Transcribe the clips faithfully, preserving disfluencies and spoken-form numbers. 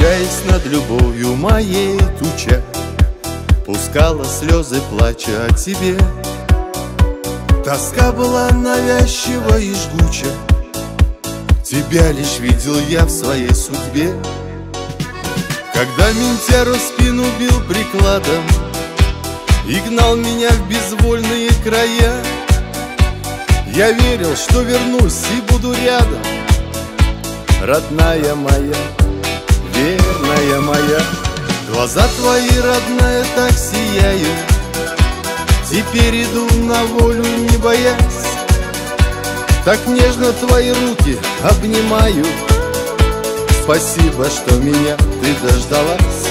Сгущаясь над любовью моей, туча пускала слезы плача о тебе. Тоска была навязчива и жгуча, тебя лишь видел я в своей судьбе. Когда ментяру спину бил прикладом и гнал меня в безвольные края, я верил, что вернусь и буду рядом, родная моя, верная моя. Глаза твои, родная, так сияют, теперь иду на волю, не боясь. Так нежно твои руки обнимаю. Спасибо, что меня ты дождалась.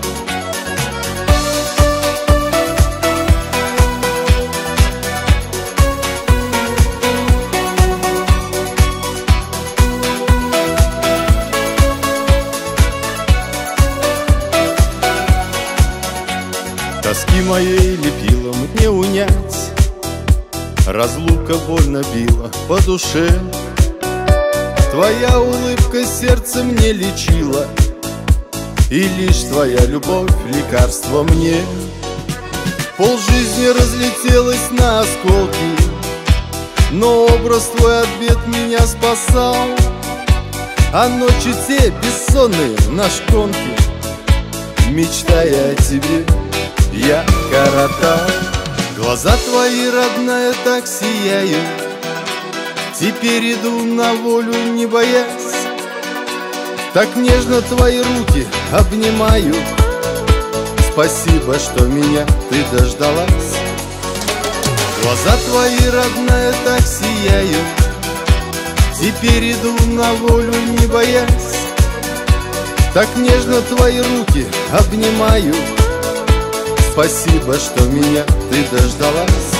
Тоски моей лепила мне унять, разлука больно била по душе. Твоя улыбка сердце мне лечила, и лишь твоя любовь лекарство мне. Полжизни разлетелась на осколки, но образ твой от бед меня спасал. А ночи те бессонные на шконке, мечтая о тебе, я коротал. Глаза твои, родная, так сияют, теперь иду на волю, не боясь. Так нежно твои руки обнимаю. Спасибо, что меня ты дождалась. Глаза твои, родная, так сияют, теперь иду на волю, не боясь. Так нежно твои руки обнимаю. Спасибо, что меня ты дождалась.